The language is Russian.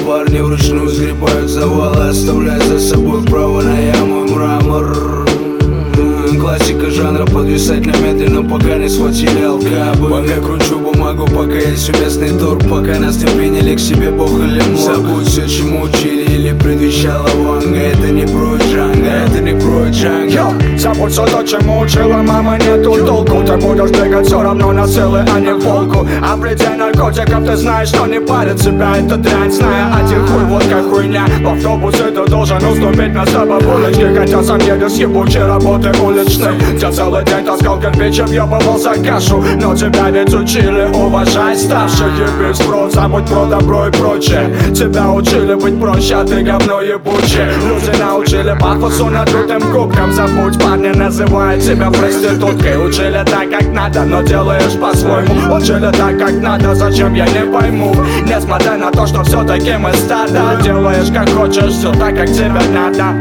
парни вручную сгребают завалы, оставляя за собой право на яму и мрамор. Классика жанра, подвисать на медленном, пока не схватили алкабы. Пока кручу бумагу, пока есть уместный торг, пока нас не приняли к себе бог или мог. Забудь все, чему учили или предвещала Ванга. Это не про Джанго, это не про Джанго. Забудь все то, чему учила мама, нету толку. Ты будешь двигать все равно на целый, а не полку. А в пределе наркотиков ты знаешь, что не парит себя эта дрянь. Зная один хуй, вот как хуйня. В автобусе ты должен уступить место бабулечке, хотя сам едешь с ебучей работы уличной. Я целый день таскал кирпич, объебывал за кашу. Но тебя ведь учили уважать старших. Еби спрос, забудь про добро и прочее. Тебя учили быть проще, а ты говно ебучее. Люди научили пафосу надутым губкам. Забудь, парни называют тебя проституткой. Учили так, как надо, но делаешь по-своему. Учили так, как надо, зачем я не пойму. Несмотря на то, что все-таки мы стадо. Делаешь как хочешь, все так, как тебе надо.